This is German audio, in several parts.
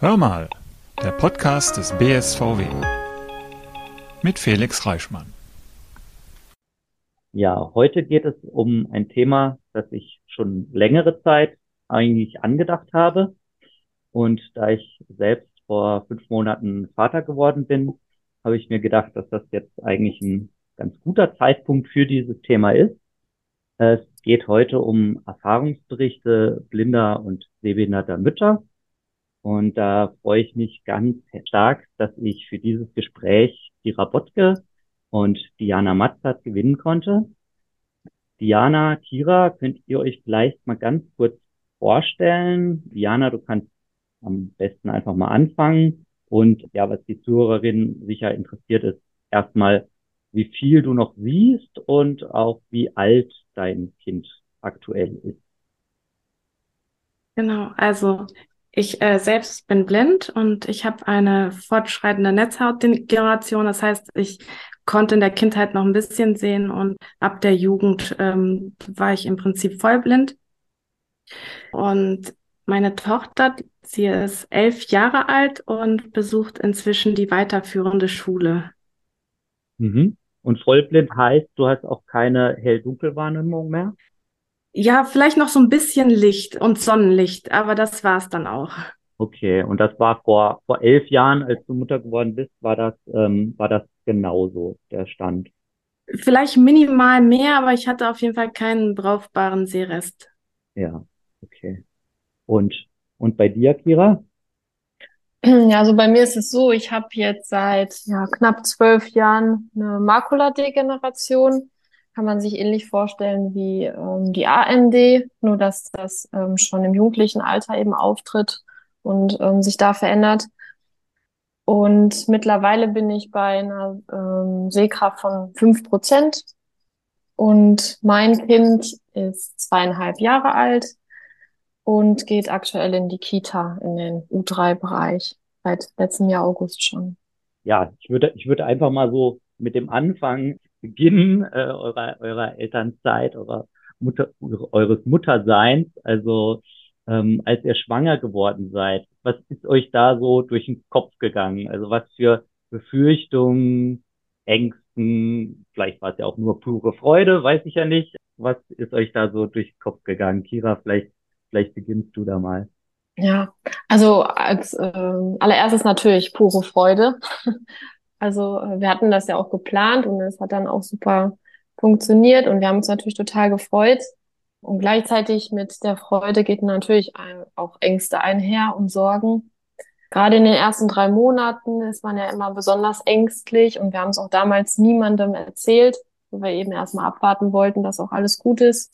Hör mal, der Podcast des BSVW mit Felix Reichmann. Ja, heute geht es um ein Thema, das ich schon längere Zeit eigentlich angedacht habe. Und da ich selbst vor 5 Monaten Vater geworden bin, habe ich mir gedacht, dass das jetzt eigentlich ein ganz guter Zeitpunkt für dieses Thema ist. Es geht heute um Erfahrungsberichte blinder und sehbehinderter Mütter. Und da freue ich mich ganz stark, dass ich für dieses Gespräch Kira Bottke und Diana Matzert gewinnen konnte. Diana, Kira, könnt ihr euch vielleicht mal ganz kurz vorstellen? Diana, du kannst am besten einfach mal anfangen. Und ja, was die Zuhörerin sicher interessiert, ist erstmal, wie viel du noch siehst und auch wie alt dein Kind aktuell ist. Genau, also ich selbst bin blind und ich habe eine fortschreitende Netzhautdegeneration. Das heißt, ich konnte in der Kindheit noch ein bisschen sehen und ab der Jugend war ich im Prinzip vollblind. Und meine Tochter, sie ist 11 Jahre alt und besucht inzwischen die weiterführende Schule. Mhm. Und vollblind heißt, du hast auch keine Hell-Dunkel-Wahrnehmung mehr? Ja, vielleicht noch so ein bisschen Licht und Sonnenlicht, aber das war's dann auch. Okay, und das war vor 11 Jahren, als du Mutter geworden bist, war das genauso der Stand. Vielleicht minimal mehr, aber ich hatte auf jeden Fall keinen brauchbaren Sehrest. Ja, okay. Und, und bei dir, Kira? Ja, also bei mir ist es so, ich habe jetzt seit knapp 12 Jahren eine Makuladegeneration. Kann man sich ähnlich vorstellen wie die AMD, nur dass das schon im jugendlichen Alter eben auftritt und sich da verändert. Und mittlerweile bin ich bei einer Sehkraft von 5%. Und mein Kind ist 2,5 Jahre alt und geht aktuell in die Kita, in den U3-Bereich, seit letztem Jahr August schon. Ja, ich würde einfach mal so mit dem Anfang beginnen, eurer Elternzeit, eures Mutterseins. Also, als ihr schwanger geworden seid, was ist euch da so durch den Kopf gegangen? Also, was für Befürchtungen, Ängsten, vielleicht war es ja auch nur pure Freude, weiß ich ja nicht. Was ist euch da so durch den Kopf gegangen? Kira, vielleicht beginnst du da mal. Ja, also als allererstes natürlich pure Freude. Also wir hatten das ja auch geplant und es hat dann auch super funktioniert und wir haben uns natürlich total gefreut. Und gleichzeitig mit der Freude geht natürlich auch Ängste einher und Sorgen. Gerade in den ersten 3 Monaten ist man ja immer besonders ängstlich und wir haben es auch damals niemandem erzählt, weil wir eben erstmal abwarten wollten, dass auch alles gut ist.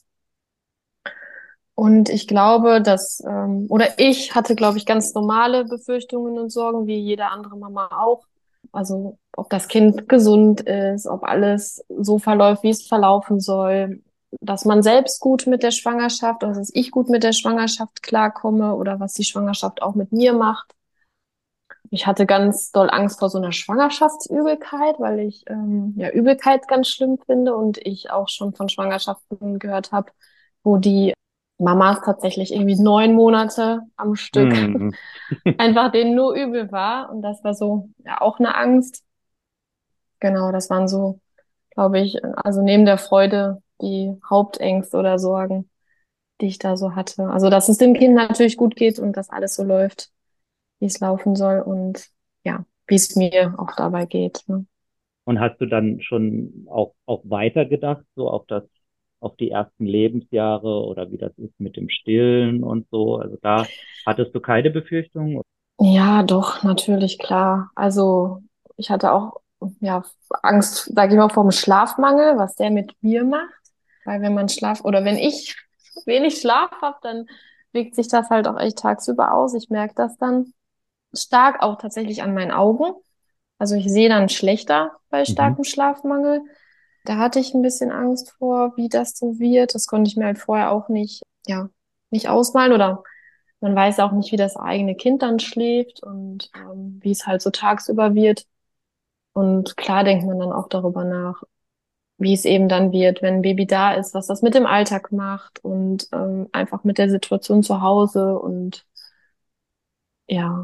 Und ich glaube, oder ich hatte, glaube ich, ganz normale Befürchtungen und Sorgen, wie jede andere Mama auch. Also, ob das Kind gesund ist, ob alles so verläuft, wie es verlaufen soll, dass man selbst gut mit der Schwangerschaft, oder dass ich gut mit der Schwangerschaft klarkomme oder was die Schwangerschaft auch mit mir macht. Ich hatte ganz doll Angst vor so einer Schwangerschaftsübelkeit, weil ich ja Übelkeit ganz schlimm finde und ich auch schon von Schwangerschaften gehört habe, wo die Mamas tatsächlich irgendwie 9 Monate am Stück Hm. einfach denen nur übel war. Und das war so ja auch eine Angst. Genau, das waren so, glaube ich, also neben der Freude die Hauptängste oder Sorgen, die ich da so hatte. Also, dass es dem Kind natürlich gut geht und dass alles so läuft, wie es laufen soll und ja, wie es mir auch dabei geht. Ne? Und hast du dann schon auch weitergedacht, so auf die ersten Lebensjahre oder wie das ist mit dem Stillen und so? Also da hattest du keine Befürchtungen? Ja, doch, natürlich, klar. Also ich hatte auch ja Angst, sage ich mal, vor dem Schlafmangel, was der mit mir macht. Weil wenn man Schlaf oder wenn ich wenig Schlaf habe, dann wirkt sich das halt auch echt tagsüber aus. Ich merke das dann stark auch tatsächlich an meinen Augen. Also ich sehe dann schlechter bei Mhm. starkem Schlafmangel. Da hatte ich ein bisschen Angst vor, wie das so wird. Das konnte ich mir halt vorher auch nicht ausmalen oder man weiß auch nicht, wie das eigene Kind dann schläft und wie es halt so tagsüber wird. Und klar denkt man dann auch darüber nach, wie es eben dann wird, wenn ein Baby da ist, was das mit dem Alltag macht und einfach mit der Situation zu Hause und ja.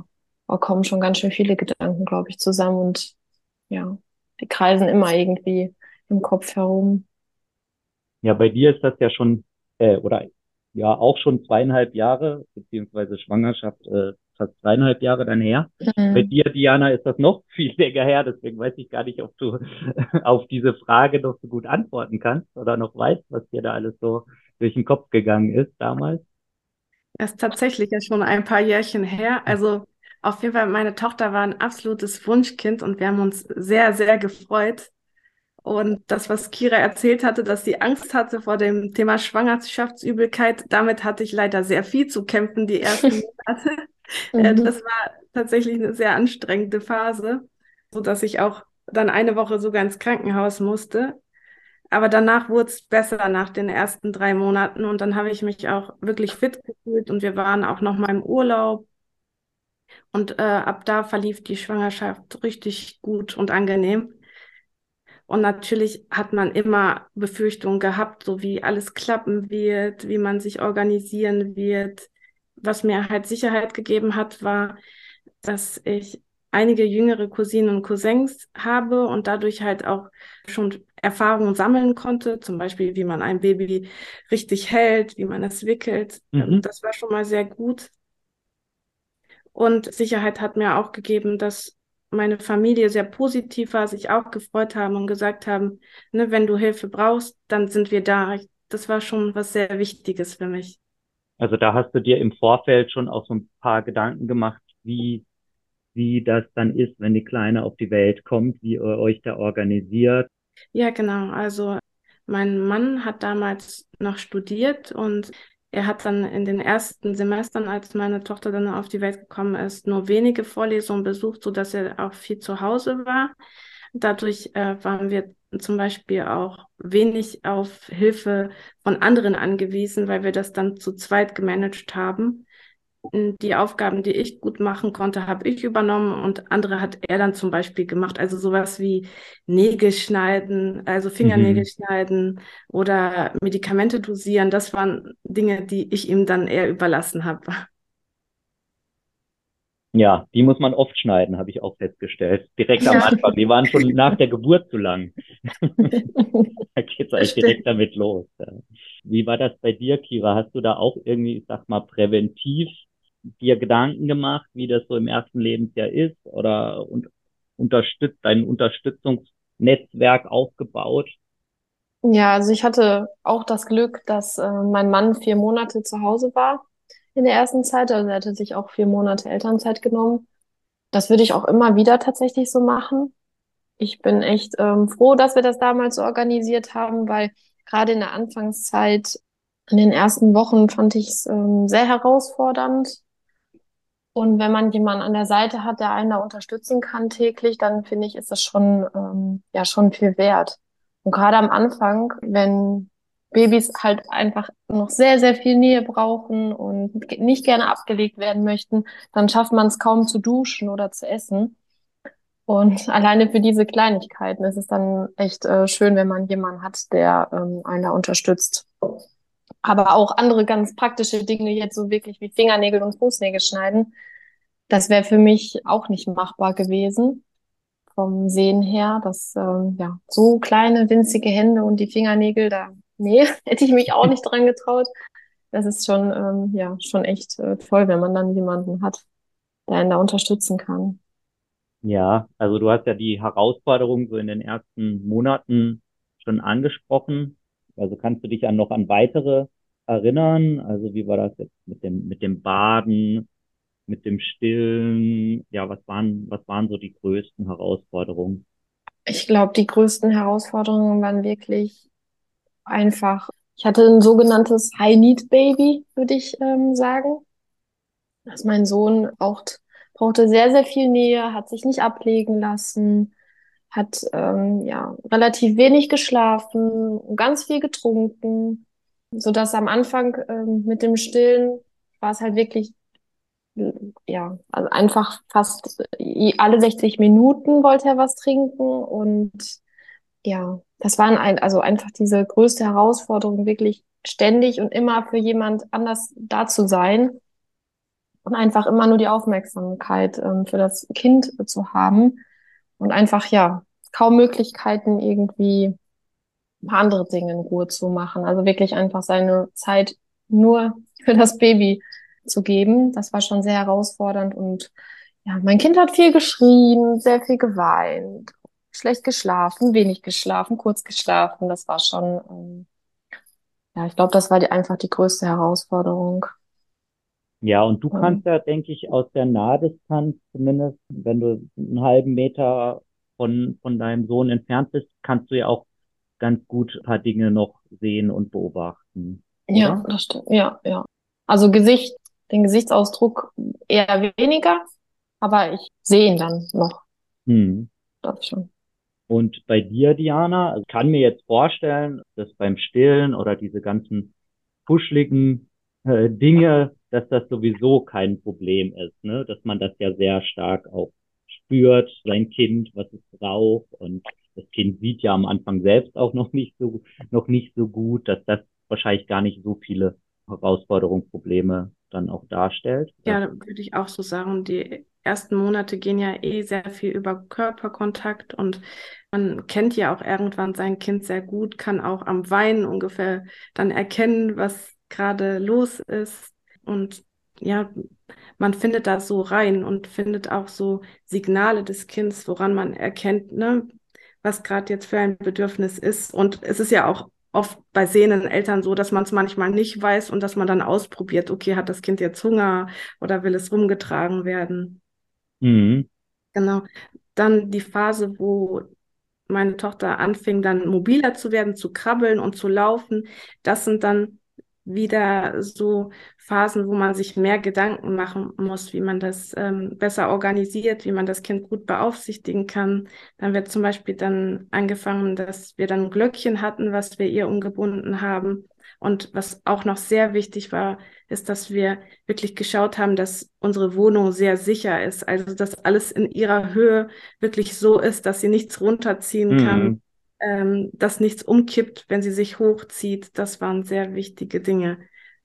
da kommen schon ganz schön viele Gedanken, glaube ich, zusammen und ja, die kreisen immer irgendwie im Kopf herum. Ja, bei dir ist das ja schon, oder ja, auch schon 2,5 Jahre, beziehungsweise Schwangerschaft, fast 3,5 Jahre dann her. Bei Mhm. dir, Diana, ist das noch viel länger her, deswegen weiß ich gar nicht, ob du auf diese Frage noch so gut antworten kannst oder noch weißt, was dir da alles so durch den Kopf gegangen ist damals. Das ist tatsächlich ja schon ein paar Jährchen her. Also auf jeden Fall, meine Tochter war ein absolutes Wunschkind und wir haben uns sehr, sehr gefreut. Und das, was Kira erzählt hatte, dass sie Angst hatte vor dem Thema Schwangerschaftsübelkeit, damit hatte ich leider sehr viel zu kämpfen die ersten Monate. Mhm. Das war tatsächlich eine sehr anstrengende Phase, so dass ich auch dann eine Woche sogar ins Krankenhaus musste. Aber danach wurde es besser nach den ersten 3 Monaten und dann habe ich mich auch wirklich fit gefühlt und wir waren auch noch mal im Urlaub und ab da verlief die Schwangerschaft richtig gut und angenehm. Und natürlich hat man immer Befürchtungen gehabt, so wie alles klappen wird, wie man sich organisieren wird. Was mir halt Sicherheit gegeben hat, war, dass ich einige jüngere Cousinen und Cousins habe und dadurch halt auch schon Erfahrungen sammeln konnte, zum Beispiel, wie man ein Baby richtig hält, wie man es wickelt. Mhm. Das war schon mal sehr gut. Und Sicherheit hat mir auch gegeben, dass meine Familie sehr positiv war, sich auch gefreut haben und gesagt haben, ne, wenn du Hilfe brauchst, dann sind wir da. Das war schon was sehr Wichtiges für mich. Also da hast du dir im Vorfeld schon auch so ein paar Gedanken gemacht, wie das dann ist, wenn die Kleine auf die Welt kommt, wie ihr euch da organisiert. Ja, genau. Also mein Mann hat damals noch studiert und er hat dann in den ersten Semestern, als meine Tochter dann auf die Welt gekommen ist, nur wenige Vorlesungen besucht, sodass er auch viel zu Hause war. Dadurch waren wir zum Beispiel auch wenig auf Hilfe von anderen angewiesen, weil wir das dann zu zweit gemanagt haben. Die Aufgaben, die ich gut machen konnte, habe ich übernommen und andere hat er dann zum Beispiel gemacht. Also sowas wie Nägel schneiden, also Fingernägel Mhm. schneiden oder Medikamente dosieren. Das waren Dinge, die ich ihm dann eher überlassen habe. Ja, die muss man oft schneiden, habe ich auch festgestellt. Direkt am Ja, Anfang. Die waren schon nach der Geburt zu lang. Da geht's das eigentlich direkt stimmt. damit los. Ja. Wie war das bei dir, Kira? Hast du da auch irgendwie, ich sag mal, präventiv dir Gedanken gemacht, wie das so im ersten Lebensjahr ist? Oder dein Unterstützungsnetzwerk aufgebaut? Ja, also ich hatte auch das Glück, dass mein Mann 4 Monate zu Hause war in der ersten Zeit. Also er hatte sich auch 4 Monate Elternzeit genommen. Das würde ich auch immer wieder tatsächlich so machen. Ich bin echt froh, dass wir das damals so organisiert haben, weil gerade in der Anfangszeit, in den ersten Wochen fand ich es sehr herausfordernd. Und wenn man jemanden an der Seite hat, der einen da unterstützen kann täglich, dann finde ich, ist das schon, ja, schon viel wert. Und gerade am Anfang, wenn Babys halt einfach noch sehr, sehr viel Nähe brauchen und nicht gerne abgelegt werden möchten, dann schafft man es kaum zu duschen oder zu essen. Und alleine für diese Kleinigkeiten ist es dann echt schön, wenn man jemanden hat, der einen da unterstützt. Aber auch andere ganz praktische Dinge, jetzt so wirklich wie Fingernägel und Fußnägel schneiden, das wäre für mich auch nicht machbar gewesen vom Sehen her. Das, ja, so kleine, winzige Hände und die Fingernägel, da, nee, hätte ich mich auch nicht dran getraut. Das ist schon, ja, schon echt toll, wenn man dann jemanden hat, der einen da unterstützen kann. Ja, also du hast ja die Herausforderung so in den ersten Monaten schon angesprochen. Also kannst du dich noch an weitere erinnern? Also wie war das jetzt mit dem Baden, mit dem Stillen? Ja, was waren so die größten Herausforderungen? Ich glaube, die größten Herausforderungen waren wirklich einfach, ich hatte ein sogenanntes High-Need-Baby, würde ich sagen. Dass mein Sohn brauchte sehr, sehr viel Nähe, hat sich nicht ablegen lassen, hat ja relativ wenig geschlafen, ganz viel getrunken, so dass am Anfang mit dem Stillen war es halt wirklich ja, also einfach fast alle 60 Minuten wollte er was trinken und ja, das waren also einfach diese größte Herausforderung, wirklich ständig und immer für jemand anders da zu sein. und einfach immer nur die Aufmerksamkeit für das Kind zu haben und einfach, ja, kaum Möglichkeiten, irgendwie ein paar andere Dinge in Ruhe zu machen. Also wirklich einfach seine Zeit nur für das Baby zu geben. Das war schon sehr herausfordernd und ja, mein Kind hat viel geschrien, sehr viel geweint, schlecht geschlafen, wenig geschlafen, kurz geschlafen. Das war schon, ja, ich glaube, das war einfach die größte Herausforderung. Ja, und du Ähm, kannst ja, denke ich, aus der Nahdistanz zumindest, wenn du einen halben Meter von deinem Sohn entfernt bist, kannst du ja auch ganz gut ein paar Dinge noch sehen und beobachten, ja, oder? das stimmt. Ja, ja. Also den Gesichtsausdruck eher weniger, aber ich sehe ihn dann noch, Hm. das schon. Und bei dir, Diana, also ich kann mir jetzt vorstellen, dass beim Stillen oder diese ganzen kuscheligen Dinge, dass das sowieso kein Problem ist, ne? Dass man das ja sehr stark auch spürt, sein Kind, was es braucht. Und das Kind sieht ja am Anfang selbst auch noch nicht so gut, dass das wahrscheinlich gar nicht so viele Herausforderungen, Probleme dann auch darstellt. Ja, da würde ich auch so sagen, die ersten Monate gehen ja eh sehr viel über Körperkontakt und man kennt ja auch irgendwann sein Kind sehr gut, kann auch am Weinen ungefähr dann erkennen, was gerade los ist. Und ja, man findet da so rein und findet auch so Signale des Kindes, woran man erkennt, ne, was gerade jetzt für ein Bedürfnis ist. Und es ist ja auch oft bei sehenden Eltern so, dass man es manchmal nicht weiß und dass man dann ausprobiert, okay, hat das Kind jetzt Hunger oder will es rumgetragen werden? Mhm. Genau. Dann die Phase, wo meine Tochter anfing, dann mobiler zu werden, zu krabbeln und zu laufen. Das sind dann wieder so Phasen, wo man sich mehr Gedanken machen muss, wie man das besser organisiert, wie man das Kind gut beaufsichtigen kann. Dann wird zum Beispiel dann angefangen, dass wir dann ein Glöckchen hatten, was wir ihr umgebunden haben. Und was auch noch sehr wichtig war, ist, dass wir wirklich geschaut haben, dass unsere Wohnung sehr sicher ist. Also, dass alles in ihrer Höhe wirklich so ist, dass sie nichts runterziehen kann, Mhm. dass nichts umkippt, wenn sie sich hochzieht. Das waren sehr wichtige Dinge.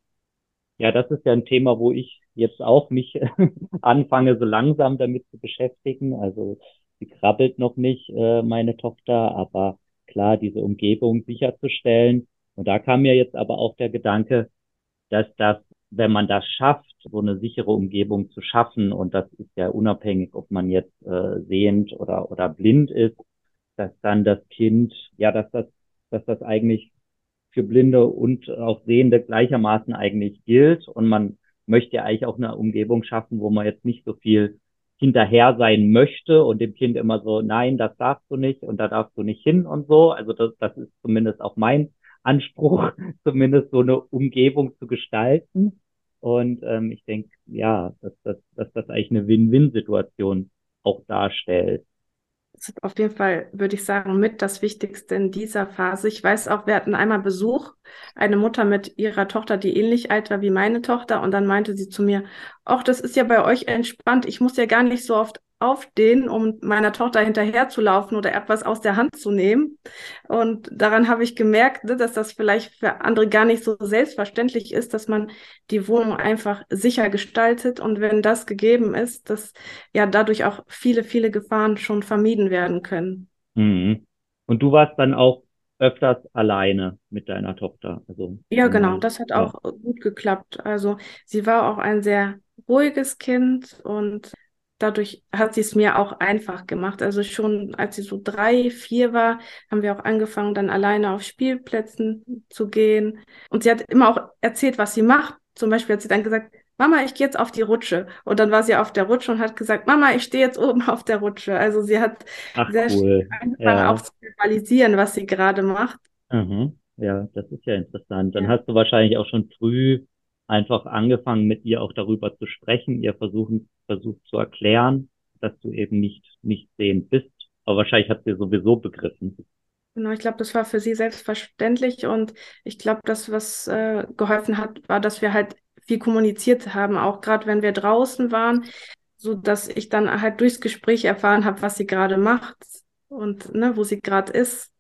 Ja, das ist ja ein Thema, wo ich jetzt auch mich anfange, so langsam damit zu beschäftigen. Also sie krabbelt noch nicht, meine Tochter, aber klar, diese Umgebung sicherzustellen. Und da kam mir jetzt aber auch der Gedanke, dass das, wenn man das schafft, so eine sichere Umgebung zu schaffen, und das ist ja unabhängig, ob man jetzt sehend oder blind ist, dass dann das Kind, ja, dass das eigentlich für Blinde und auch Sehende gleichermaßen eigentlich gilt. Und man möchte ja eigentlich auch eine Umgebung schaffen, wo man jetzt nicht so viel hinterher sein möchte und dem Kind immer so, nein, das darfst du nicht und da darfst du nicht hin und so. Also das ist zumindest auch mein Anspruch, zumindest so eine Umgebung zu gestalten. Und ich denke, ja, dass das eigentlich eine Win-Win-Situation auch darstellt. Das ist auf jeden Fall, würde ich sagen, mit das Wichtigste in dieser Phase. Ich weiß auch, wir hatten einmal Besuch, eine Mutter mit ihrer Tochter, die ähnlich alt war wie meine Tochter. Und dann meinte sie zu mir, ach, das ist ja bei euch entspannt. Ich muss ja gar nicht so oft aufstehen, um meiner Tochter hinterherzulaufen oder etwas aus der Hand zu nehmen. Und daran habe ich gemerkt, ne, dass das vielleicht für andere gar nicht so selbstverständlich ist, dass man die Wohnung einfach sicher gestaltet. Und wenn das gegeben ist, dass ja dadurch auch viele, viele Gefahren schon vermieden werden können. Mhm. Und du warst dann auch öfters alleine mit deiner Tochter, also Ja, genau, normal. das hat Ja. auch gut geklappt. Also sie war auch ein sehr ruhiges Kind und dadurch hat sie es mir auch einfach gemacht. Also schon als sie so 3, 4 war, haben wir auch angefangen, dann alleine auf Spielplätzen zu gehen. Und sie hat immer auch erzählt, was sie macht. Zum Beispiel hat sie dann gesagt, Mama, ich gehe jetzt auf die Rutsche. Und dann war sie auf der Rutsche und hat gesagt, Mama, ich stehe jetzt oben auf der Rutsche. Also sie hat Ach sehr schnell cool. angefangen, auch Ja. zu verbalisieren, was sie gerade macht. Mhm. Ja, das ist ja interessant. Dann Ja. hast du wahrscheinlich auch schon früh einfach angefangen, mit ihr auch darüber zu sprechen, versucht zu erklären, dass du eben nicht sehend bist. Aber wahrscheinlich hat sie sowieso begriffen. Genau, ich glaube, das war für sie selbstverständlich und ich glaube, das, was geholfen hat, war, dass wir halt viel kommuniziert haben, auch gerade wenn wir draußen waren, so dass ich dann halt durchs Gespräch erfahren habe, was sie gerade macht und ne, wo sie gerade ist.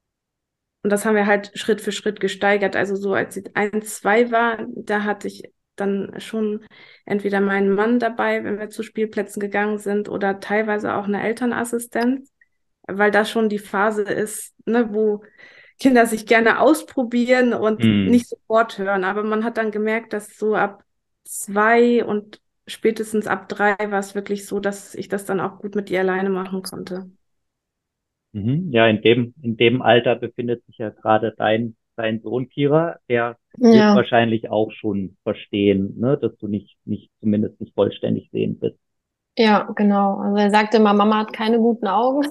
Und das haben wir halt Schritt für Schritt gesteigert. Also so als sie 1, 2 war, da hatte ich dann schon entweder meinen Mann dabei, wenn wir zu Spielplätzen gegangen sind, oder teilweise auch eine Elternassistenz, weil das schon die Phase ist, ne, wo Kinder sich gerne ausprobieren und Hm. nicht sofort hören. Aber man hat dann gemerkt, dass so ab 2 und spätestens ab 3 war es wirklich so, dass ich das dann auch gut mit ihr alleine machen konnte. Mhm. Ja, in dem Alter befindet sich ja gerade dein Sohn Kira, der wird Ja, wahrscheinlich auch schon verstehen, ne, dass du zumindest nicht vollständig sehend bist. ja, genau. Also er sagte immer, Mama hat keine guten Augen.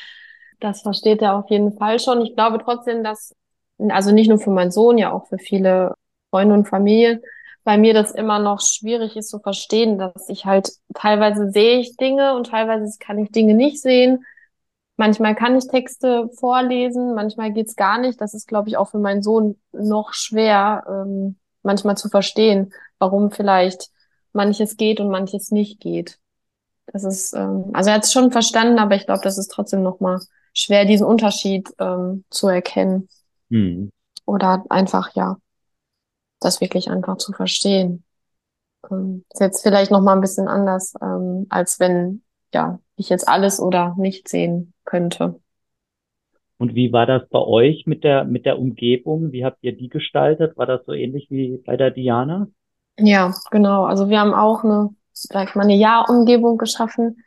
Das versteht er auf jeden Fall schon. Ich glaube trotzdem, dass, also nicht nur für meinen Sohn, ja auch für viele Freunde und Familien, bei mir das immer noch schwierig ist zu verstehen, dass ich halt teilweise sehe ich Dinge und teilweise kann ich Dinge nicht sehen. Manchmal kann ich Texte vorlesen, manchmal geht's gar nicht. Das ist, glaube ich, auch für meinen Sohn noch schwer, manchmal zu verstehen, warum vielleicht manches geht und manches nicht geht. Das ist, also er hat es schon verstanden, aber ich glaube, das ist trotzdem nochmal schwer, diesen Unterschied zu erkennen Hm. oder einfach, ja, das wirklich einfach zu verstehen. Ist jetzt vielleicht nochmal ein bisschen anders, als wenn, ja, ich jetzt alles oder nicht sehen könnte. Und wie war das bei euch mit der Umgebung? Wie habt ihr die gestaltet? War das so ähnlich wie bei der Diana? Ja, genau. Also wir haben auch eine, sag ich mal, eine Ja-Umgebung geschaffen.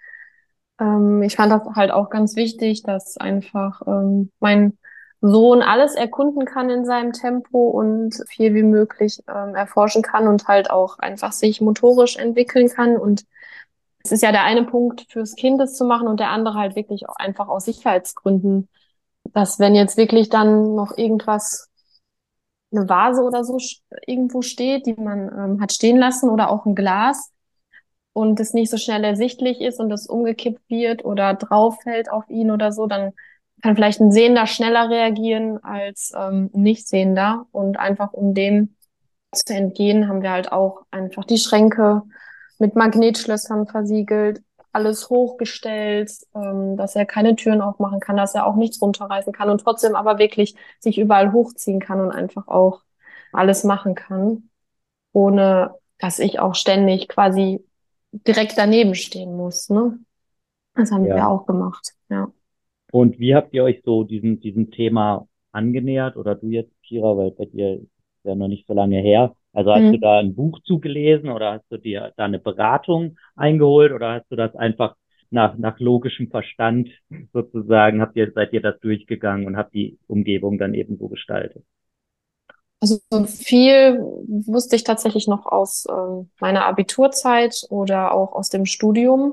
Ich fand das halt auch ganz wichtig, dass einfach mein Sohn alles erkunden kann in seinem Tempo und viel wie möglich erforschen kann und halt auch einfach sich motorisch entwickeln kann. Und es ist ja der eine Punkt fürs Kind, es zu machen und der andere halt wirklich auch einfach aus Sicherheitsgründen, dass wenn jetzt wirklich dann noch irgendwas, eine Vase oder so irgendwo steht, die man hat stehen lassen oder auch ein Glas, und es nicht so schnell ersichtlich ist und es umgekippt wird oder drauf fällt auf ihn oder so, dann kann vielleicht ein Sehender schneller reagieren als ein Nichtsehender. Und einfach um dem zu entgehen, haben wir halt auch einfach die Schränke mit Magnetschlössern versiegelt, alles hochgestellt, dass er keine Türen aufmachen kann, dass er auch nichts runterreißen kann und trotzdem aber wirklich sich überall hochziehen kann und einfach auch alles machen kann, ohne dass ich auch ständig quasi direkt daneben stehen muss, ne? Das haben wir Ja. auch gemacht, ja. Und wie habt ihr euch so diesem Thema angenähert? Oder du jetzt, Kira, weil bei dir ist ja noch nicht so lange her. Also hast du Mhm. da ein Buch zugelesen oder hast du dir da eine Beratung eingeholt oder hast du das einfach nach logischem Verstand sozusagen, seid ihr das durchgegangen und habt die Umgebung dann eben so gestaltet? Also so viel wusste ich tatsächlich noch aus meiner Abiturzeit oder auch aus dem Studium.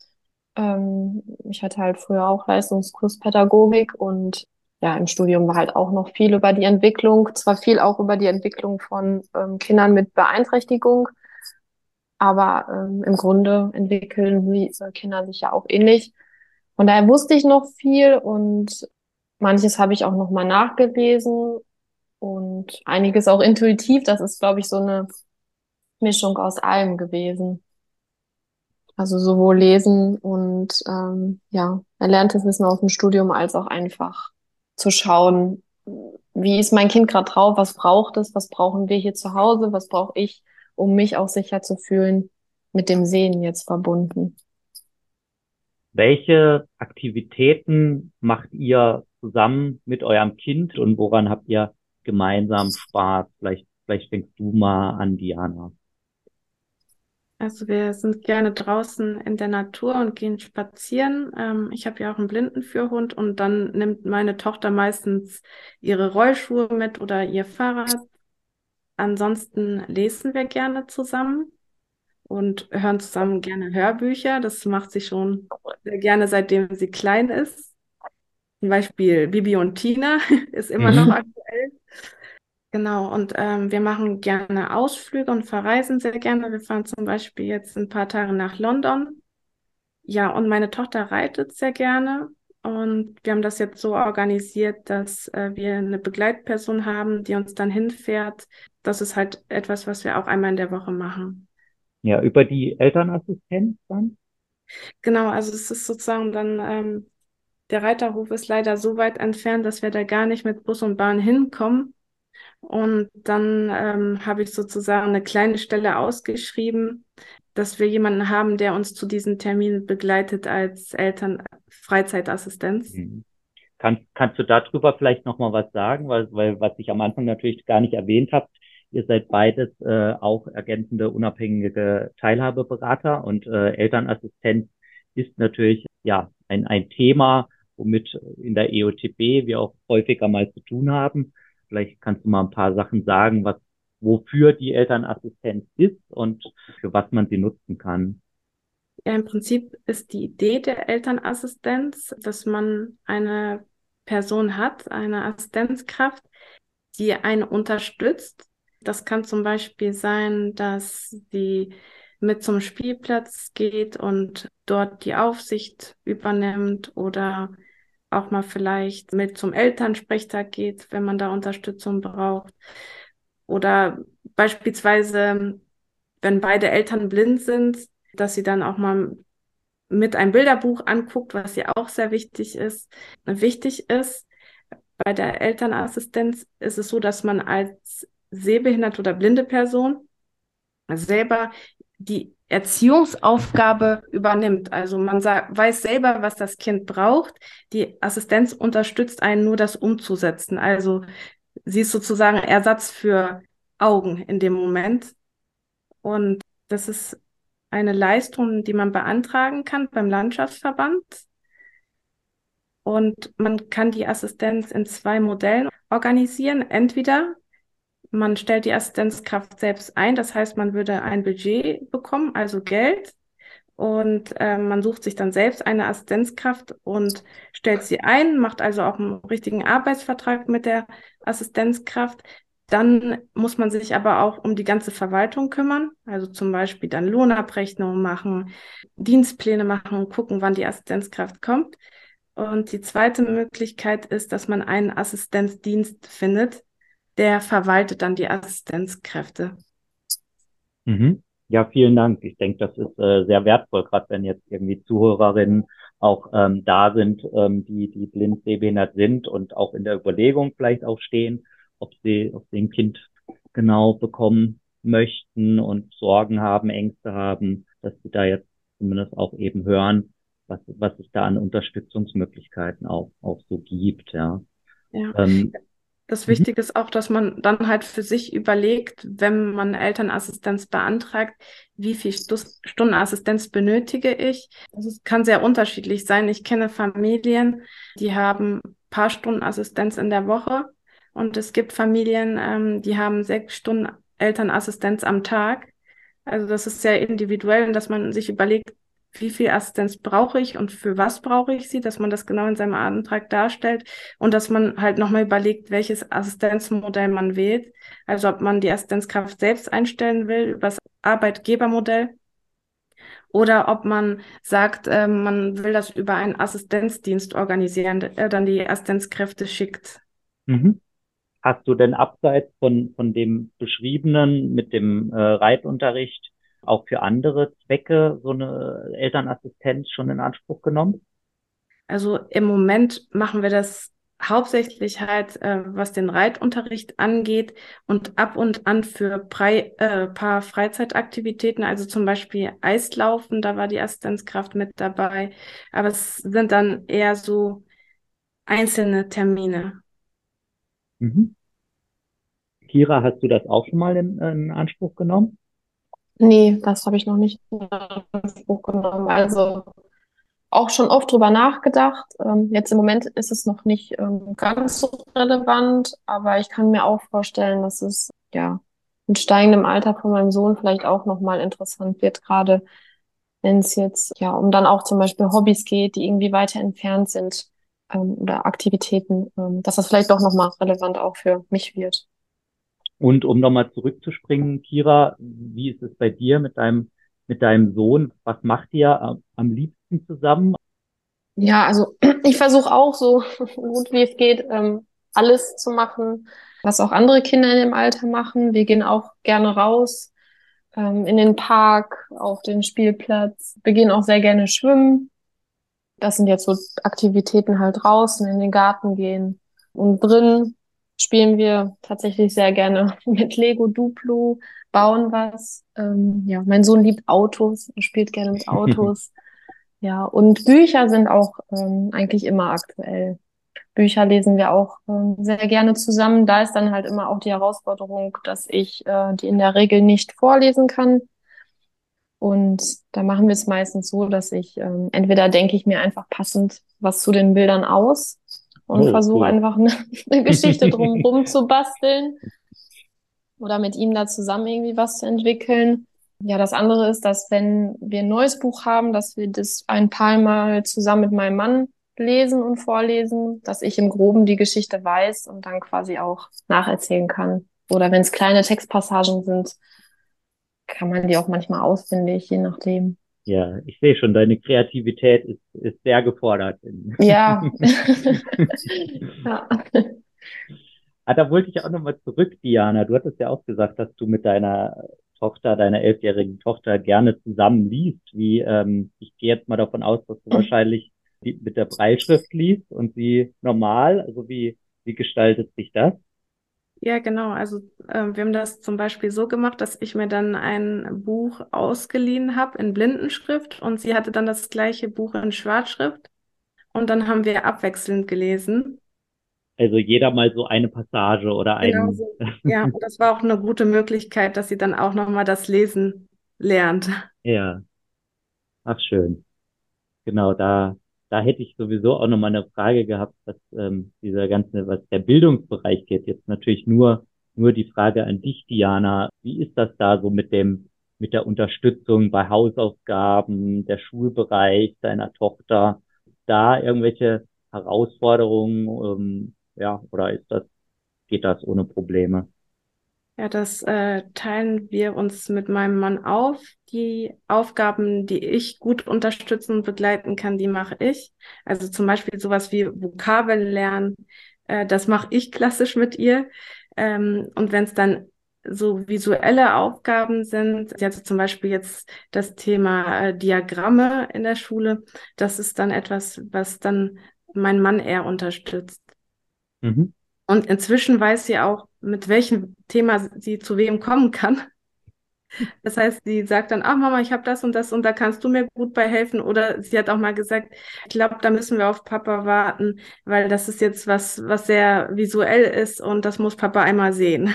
Ich hatte halt früher auch Leistungskurspädagogik und ja, im Studium war halt auch noch viel über die Entwicklung, zwar viel auch über die Entwicklung von Kindern mit Beeinträchtigung, aber im Grunde entwickeln diese Kinder sich ja auch ähnlich. Von daher wusste ich noch viel und manches habe ich auch noch mal nachgelesen und einiges auch intuitiv. Das ist, glaube ich, so eine Mischung aus allem gewesen. Also sowohl lesen und ja, erlerntes Wissen aus dem Studium als auch einfach zu schauen, wie ist mein Kind gerade drauf, was braucht es, was brauchen wir hier zu Hause, was brauche ich, um mich auch sicher zu fühlen, mit dem Sehen jetzt verbunden. Welche Aktivitäten macht ihr zusammen mit eurem Kind und woran habt ihr gemeinsam Spaß? Vielleicht fängst du mal an, Diana. Also wir sind gerne draußen in der Natur und gehen spazieren. Ich habe ja auch einen Blindenführhund und dann nimmt meine Tochter meistens ihre Rollschuhe mit oder ihr Fahrrad. Ansonsten lesen wir gerne zusammen und hören zusammen gerne Hörbücher. Das macht sie schon sehr gerne, seitdem sie klein ist. Zum Beispiel Bibi und Tina ist immer noch Mhm. aktuell. Genau, und wir machen gerne Ausflüge und verreisen sehr gerne. Wir fahren zum Beispiel jetzt ein paar Tage nach London. Ja, und meine Tochter reitet sehr gerne. Und wir haben das jetzt so organisiert, dass wir eine Begleitperson haben, die uns dann hinfährt. Das ist halt etwas, was wir auch einmal in der Woche machen. Ja, über die Elternassistenz dann? Genau, also es ist sozusagen dann, der Reiterhof ist leider so weit entfernt, dass wir da gar nicht mit Bus und Bahn hinkommen. Und dann habe ich sozusagen eine kleine Stelle ausgeschrieben, dass wir jemanden haben, der uns zu diesen Terminen begleitet als Eltern-Freizeitassistenz. Mhm. Kannst du darüber vielleicht nochmal was sagen? Weil was ich am Anfang natürlich gar nicht erwähnt habe, ihr seid beides auch ergänzende unabhängige Teilhabeberater und Elternassistenz ist natürlich ja ein Thema, womit in der EOTB wir auch häufiger mal zu tun haben. Vielleicht kannst du mal ein paar Sachen sagen, wofür die Elternassistenz ist und für was man sie nutzen kann. Ja, im Prinzip ist die Idee der Elternassistenz, dass man eine Person hat, eine Assistenzkraft, die einen unterstützt. Das kann zum Beispiel sein, dass sie mit zum Spielplatz geht und dort die Aufsicht übernimmt oder auch mal vielleicht mit zum Elternsprechtag geht, wenn man da Unterstützung braucht. Oder beispielsweise, wenn beide Eltern blind sind, dass sie dann auch mal mit ein Bilderbuch anguckt, was ja auch sehr wichtig ist. Wichtig ist, bei der Elternassistenz ist es so, dass man als sehbehinderte oder blinde Person selber die Erziehungsaufgabe übernimmt. Also man weiß selber, was das Kind braucht. Die Assistenz unterstützt einen nur, das umzusetzen. Also sie ist sozusagen Ersatz für Augen in dem Moment. Und das ist eine Leistung, die man beantragen kann beim Landschaftsverband. Und man kann die Assistenz in 2 Modellen organisieren. Entweder man stellt die Assistenzkraft selbst ein, das heißt, man würde ein Budget bekommen, also Geld, und man sucht sich dann selbst eine Assistenzkraft und stellt sie ein, macht also auch einen richtigen Arbeitsvertrag mit der Assistenzkraft. Dann muss man sich aber auch um die ganze Verwaltung kümmern, also zum Beispiel dann Lohnabrechnungen machen, Dienstpläne machen und gucken, wann die Assistenzkraft kommt. Und die zweite Möglichkeit ist, dass man einen Assistenzdienst findet, der verwaltet dann die Assistenzkräfte. Mhm. Ja, vielen Dank. Ich denke, das ist sehr wertvoll, gerade wenn jetzt irgendwie Zuhörerinnen auch da sind, die blind sehbehindert sind und auch in der Überlegung vielleicht auch stehen, ob sie ein Kind genau bekommen möchten und Sorgen haben, Ängste haben, dass sie da jetzt zumindest auch eben hören, was es da an Unterstützungsmöglichkeiten auch so gibt, ja. Ja. Ähm, Das mhm. Wichtige ist auch, dass man dann halt für sich überlegt, wenn man Elternassistenz beantragt, wie viel Stunden Assistenz benötige ich. Also es kann sehr unterschiedlich sein. Ich kenne Familien, die haben ein paar Stunden Assistenz in der Woche und es gibt Familien, die haben 6 Stunden Elternassistenz am Tag. Also das ist sehr individuell, dass man sich überlegt, wie viel Assistenz brauche ich und für was brauche ich sie, dass man das genau in seinem Antrag darstellt und dass man halt nochmal überlegt, welches Assistenzmodell man wählt. Also ob man die Assistenzkraft selbst einstellen will über das Arbeitgebermodell oder ob man sagt, man will das über einen Assistenzdienst organisieren, der dann die Assistenzkräfte schickt. Mhm. Hast du denn abseits von dem Beschriebenen mit dem Reitunterricht auch für andere Zwecke so eine Elternassistenz schon in Anspruch genommen? Also im Moment machen wir das hauptsächlich halt, was den Reitunterricht angeht und ab und an für paar Freizeitaktivitäten, also zum Beispiel Eislaufen, da war die Assistenzkraft mit dabei. Aber es sind dann eher so einzelne Termine. Mhm. Kira, hast du das auch schon mal in Anspruch genommen? Nee, das habe ich noch nicht in Anspruch genommen. Also auch schon oft drüber nachgedacht. Jetzt im Moment ist es noch nicht ganz so relevant, aber ich kann mir auch vorstellen, dass es ja mit steigendem Alter von meinem Sohn vielleicht auch nochmal interessant wird, gerade wenn es jetzt ja um dann auch zum Beispiel Hobbys geht, die irgendwie weiter entfernt sind, oder Aktivitäten, dass das vielleicht doch nochmal relevant auch für mich wird. Und um nochmal zurückzuspringen, Kira, wie ist es bei dir mit deinem Sohn? Was macht ihr am liebsten zusammen? Ja, also ich versuche auch so gut wie es geht, alles zu machen, was auch andere Kinder in dem Alter machen. Wir gehen auch gerne raus, in den Park, auf den Spielplatz. Wir gehen auch sehr gerne schwimmen. Das sind jetzt so Aktivitäten halt draußen, in den Garten gehen und drin spielen wir tatsächlich sehr gerne mit Lego Duplo, bauen was. Ja, mein Sohn liebt Autos, er spielt gerne mit Autos. Ja, und Bücher sind auch eigentlich immer aktuell. Bücher lesen wir auch sehr gerne zusammen. Da ist dann halt immer auch die Herausforderung, dass ich die in der Regel nicht vorlesen kann. Und da machen wir es meistens so, dass ich entweder denke ich mir einfach passend was zu den Bildern aus und Oh, versuche cool. einfach eine Geschichte drumherum zu basteln oder mit ihm da zusammen irgendwie was zu entwickeln. Ja, das andere ist, dass wenn wir ein neues Buch haben, dass wir das ein paar Mal zusammen mit meinem Mann lesen und vorlesen, dass ich im Groben die Geschichte weiß und dann quasi auch nacherzählen kann. Oder wenn es kleine Textpassagen sind, kann man die auch manchmal auswendig, je nachdem. Ja, ich sehe schon, deine Kreativität ist sehr gefordert. Ja. Ja. Da wollte ich auch nochmal zurück, Diana. Du hattest ja auch gesagt, dass du mit deiner Tochter, deiner 11-jährigen Tochter gerne zusammen liest. Ich gehe jetzt mal davon aus, dass du wahrscheinlich mit der Brailleschrift liest und sie normal. Also wie gestaltet sich das? Ja, genau. Also wir haben das zum Beispiel so gemacht, dass ich mir dann ein Buch ausgeliehen habe in Blindenschrift und sie hatte dann das gleiche Buch in Schwarzschrift und dann haben wir abwechselnd gelesen. Also jeder mal so eine Passage oder Genau ein, so. Ja, und das war auch eine gute Möglichkeit, dass sie dann auch nochmal das Lesen lernt. ja, ach schön. Genau, da hätte ich sowieso auch nochmal eine Frage gehabt, was der Bildungsbereich geht. Jetzt natürlich nur die Frage an dich, Diana. Wie ist das da so mit der Unterstützung bei Hausaufgaben, der Schulbereich deiner Tochter? Da irgendwelche Herausforderungen, ja, oder geht das ohne Probleme? Ja, das teilen wir uns mit meinem Mann auf. Die Aufgaben, die ich gut unterstützen und begleiten kann, die mache ich. Also zum Beispiel sowas wie Vokabeln lernen, das mache ich klassisch mit ihr. Und wenn es dann so visuelle Aufgaben sind, sie hatte zum Beispiel jetzt das Thema Diagramme in der Schule, das ist dann etwas, was dann mein Mann eher unterstützt. Mhm. Und inzwischen weiß sie auch, mit welchem Thema sie zu wem kommen kann. Das heißt, sie sagt dann, ach Mama, ich habe das und da kannst du mir gut bei helfen. Oder sie hat auch mal gesagt, ich glaube, da müssen wir auf Papa warten, weil das ist jetzt was sehr visuell ist und das muss Papa einmal sehen.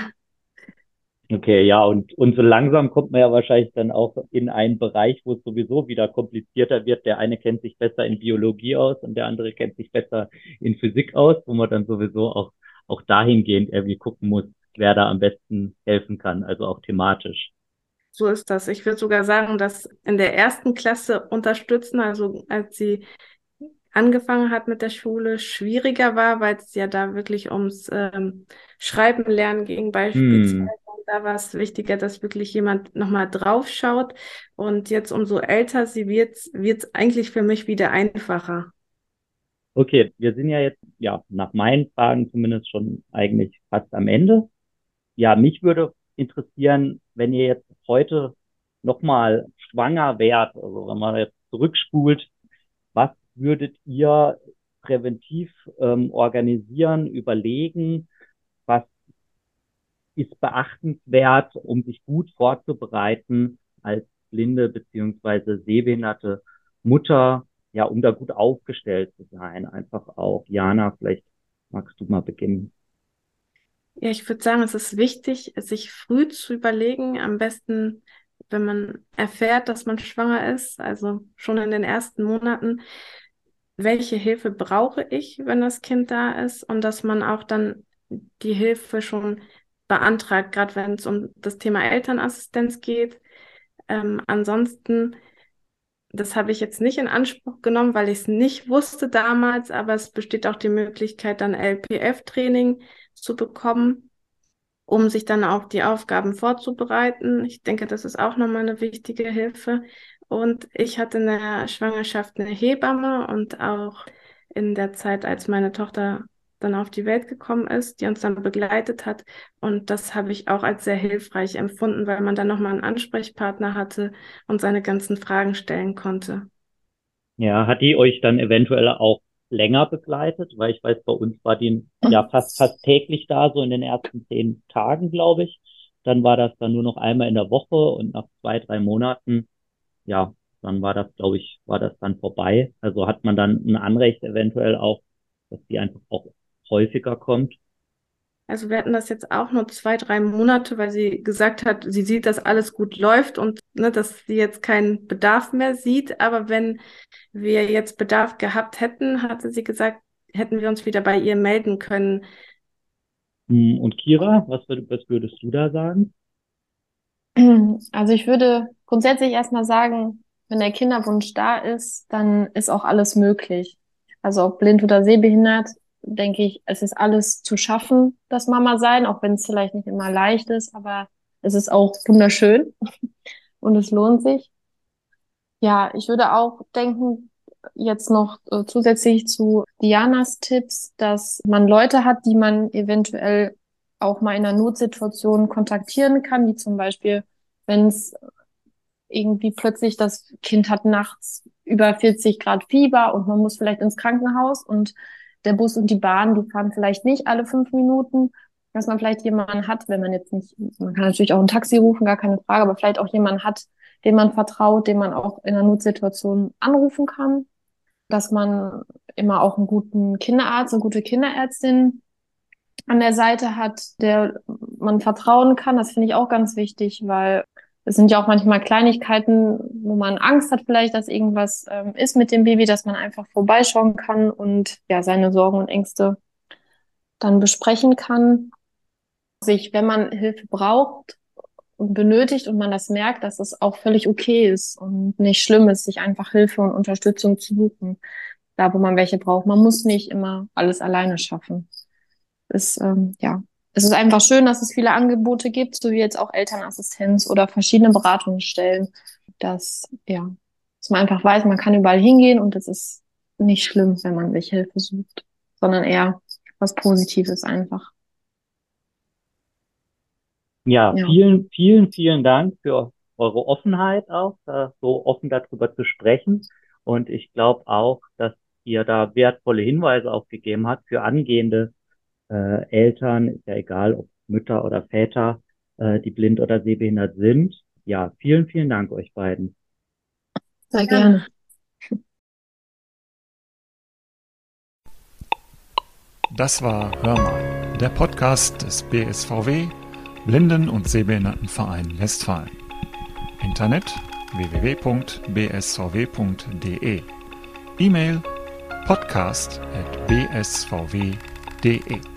Okay, ja, und so langsam kommt man ja wahrscheinlich dann auch in einen Bereich, wo es sowieso wieder komplizierter wird. Der eine kennt sich besser in Biologie aus und der andere kennt sich besser in Physik aus, wo man dann sowieso auch dahingehend irgendwie gucken muss, wer da am besten helfen kann, also auch thematisch. So ist das. Ich würde sogar sagen, dass in der ersten Klasse unterstützen, also als sie angefangen hat mit der Schule, schwieriger war, weil es ja da wirklich ums Schreiben lernen ging beispielsweise. Hm, Und da war es wichtiger, dass wirklich jemand nochmal drauf schaut. Und jetzt umso älter sie wird, wird es eigentlich für mich wieder einfacher. okay, wir sind ja jetzt, ja, nach meinen Fragen zumindest schon eigentlich fast am Ende. Ja, mich würde interessieren, wenn ihr jetzt heute nochmal schwanger wärt, also wenn man jetzt zurückspult, was würdet ihr präventiv organisieren, überlegen? Was ist beachtenswert, um sich gut vorzubereiten als blinde beziehungsweise sehbehinderte Mutter, ja, um da gut aufgestellt zu sein? Einfach auch, Jana, vielleicht magst du mal beginnen. Ja, ich würde sagen, es ist wichtig, sich früh zu überlegen, am besten, wenn man erfährt, dass man schwanger ist, also schon in den ersten Monaten, welche Hilfe brauche ich, wenn das Kind da ist und dass man auch dann die Hilfe schon beantragt, gerade wenn es um das Thema Elternassistenz geht. Ansonsten, das habe ich jetzt nicht in Anspruch genommen, weil ich es nicht wusste damals, aber es besteht auch die Möglichkeit, dann LPF-Training zu bekommen, um sich dann auf die Aufgaben vorzubereiten. Ich denke, das ist auch nochmal eine wichtige Hilfe. Und ich hatte in der Schwangerschaft eine Hebamme und auch in der Zeit, als meine Tochter dann auf die Welt gekommen ist, die uns dann begleitet hat. Und das habe ich auch als sehr hilfreich empfunden, weil man dann nochmal einen Ansprechpartner hatte und seine ganzen Fragen stellen konnte. Ja, hat die euch dann eventuell auch länger begleitet, weil ich weiß, bei uns war die ja fast täglich da, so in den ersten 10 Tagen, glaube ich. Dann war das dann nur noch einmal in der Woche und nach 2, 3 Monaten, ja, dann war das, glaube ich, war das dann vorbei. Also hat man dann ein Anrecht eventuell auch, dass die einfach auch häufiger kommt. Also wir hatten das jetzt auch nur 2, 3 Monate, weil sie gesagt hat, sie sieht, dass alles gut läuft und ne, dass sie jetzt keinen Bedarf mehr sieht. Aber wenn wir jetzt Bedarf gehabt hätten, hatte sie gesagt, hätten wir uns wieder bei ihr melden können. Und Kira, was würdest du da sagen? Also ich würde grundsätzlich erstmal sagen, wenn der Kinderwunsch da ist, dann ist auch alles möglich. Also ob blind oder sehbehindert, denke ich, es ist alles zu schaffen, das Mama sein, auch wenn es vielleicht nicht immer leicht ist, aber es ist auch wunderschön und es lohnt sich. Ja, ich würde auch denken, jetzt noch zusätzlich zu Dianas Tipps, dass man Leute hat, die man eventuell auch mal in einer Notsituation kontaktieren kann, wie zum Beispiel, wenn es irgendwie plötzlich das Kind hat nachts über 40 Grad Fieber und man muss vielleicht ins Krankenhaus und der Bus und die Bahn, die fahren vielleicht nicht alle 5 Minuten, dass man vielleicht jemanden hat, wenn man jetzt nicht, man kann natürlich auch ein Taxi rufen, gar keine Frage, aber vielleicht auch jemanden hat, dem man vertraut, den man auch in einer Notsituation anrufen kann, dass man immer auch einen guten Kinderarzt, eine gute Kinderärztin an der Seite hat, der man vertrauen kann. Das finde ich auch ganz wichtig, weil es sind ja auch manchmal Kleinigkeiten, wo man Angst hat vielleicht, dass irgendwas ist mit dem Baby, dass man einfach vorbeischauen kann und ja seine Sorgen und Ängste dann besprechen kann. Sich, wenn man Hilfe braucht und benötigt und man das merkt, dass es auch völlig okay ist und nicht schlimm ist, sich einfach Hilfe und Unterstützung zu suchen, da wo man welche braucht. Man muss nicht immer alles alleine schaffen. Ja, es ist einfach schön, dass es viele Angebote gibt, so wie jetzt auch Elternassistenz oder verschiedene Beratungsstellen, ja, dass man einfach weiß, man kann überall hingehen und es ist nicht schlimm, wenn man sich Hilfe sucht, sondern eher was Positives einfach. Ja, Ja. vielen, vielen, vielen Dank für eure Offenheit auch, so offen darüber zu sprechen. Und ich glaube auch, dass ihr da wertvolle Hinweise auch gegeben habt für angehende Eltern, ist ja egal, ob Mütter oder Väter, die blind oder sehbehindert sind. Ja, vielen, vielen Dank euch beiden. Sehr gerne. Das war Hör mal, der Podcast des BSVW, Blinden- und Sehbehindertenverein Westfalen. Internet www.bsvw.de. E-Mail podcast@bsvw.de.